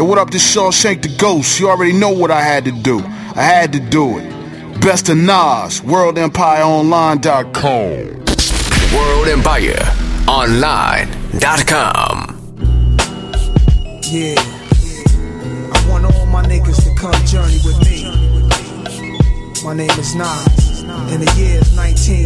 Yo, what up, this Shawshank the Ghost? You already know what I had to do. I had to do it. Best of Nas, WorldEmpireOnline.com. WorldEmpireOnline.com. Yeah, I want all my niggas to come journey with me. My name is Nas, and the year is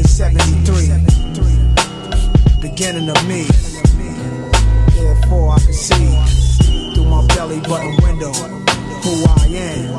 1973. Beginning of me. Therefore I can see through my belly button window who I am.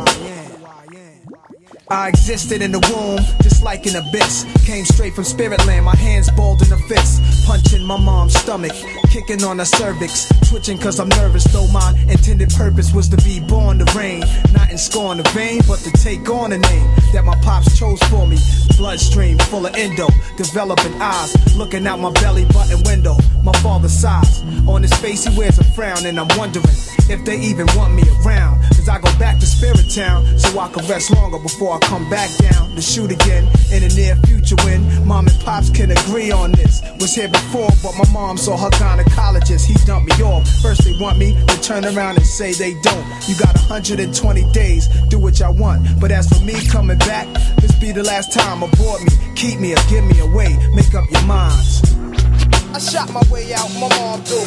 I existed in the womb, just like an abyss. Came straight from spirit land, my hands balled in a fist. Punching my mom's stomach, kicking on her cervix. Twitching cause I'm nervous, though my intended purpose was to be born to reign. Not in scorn the vein, but to take on a name that my pops chose for me. Bloodstream full of endo, developing eyes, looking out my belly button window. My father's size, on his face he wears a frown, and I'm wondering if they even want me around. Cause I go back to Spirit Town, so I can rest longer before I come back down to shoot again in the near future when mom and pops can agree on this. Was here before, but my mom saw her gynecologist, he dumped me off. First they want me to turn around and say they don't. You got 120 days, do what y'all want. But as for me coming back, this be the last time. Abort me, keep me or give me away, make up your minds. I shot my way out, my mom through.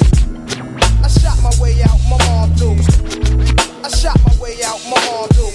I shot my way out, my mom through. I shot my way out, my mom through.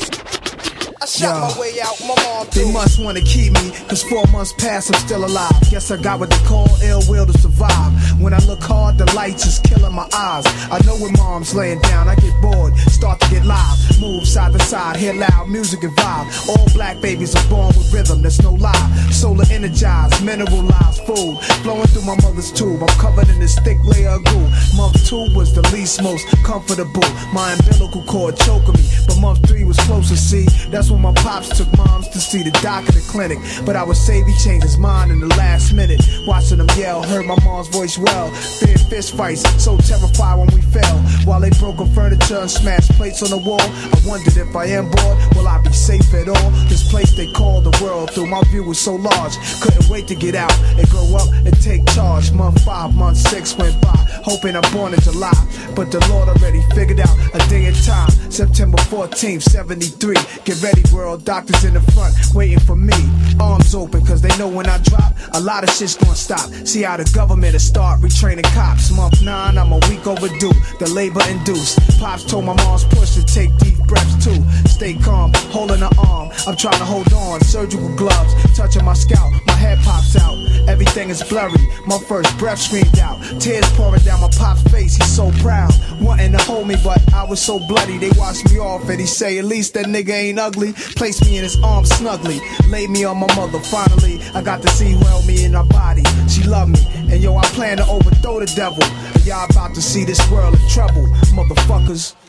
I shot my way out, my mom through. They must wanna keep me, cause 4 months past I'm still alive. Guess I got what they call ill will to survive. When I look hard, the lights is killing my eyes. I know when mom's laying down, I get bored, start to get live. Move side to side, hear loud music and vibe. All black babies are born with rhythm, that's no lie. Solar energized, mineralized food flowing through my mother's tube. I'm covered in this thick layer of goo. Month 2 was the least most comfortable. My umbilical cord choking me, but month 3 was closer, see. That's when my pops took moms to see the doc in the clinic. But I was saved, he changed his mind in the last minute. Watching them yell, heard my mom's voice well. Feared fist fights, so terrified when we fell. While they broke up furniture and smashed plates on the wall, I wondered if I am bored, will I be safe at all? This place they call the world through, my view was so large. Couldn't wait to get out and grow up and take charge. Month 5, month 6 went by, hoping I'm born in July. But the Lord already figured out a day and time. September 14th, 73. Get ready, world, doctors in the front waiting for me. Arms open, cause they know when I drop, a lot of shit's gonna stop. See how the government will start retraining cops. Month 9, I'm a week overdue, the labor induced. Pops told my mom's push to take deep breaths too. Stay calm, holding her arm, I'm trying to hold on. Surgical gloves, touching my scalp, my head pops out. Everything is blurry, my first breath screamed out. Tears pouring down my pop's face, he's so proud. Wanting to hold me, but I was so bloody. They washed me off and he say, at least that nigga ain't ugly. Placed me in his arms snugly, laid me on my mother. Finally, I got to see who held me in her body. She loved me, and yo, I plan to overthrow the devil. And y'all about to see this world in trouble, motherfuckers.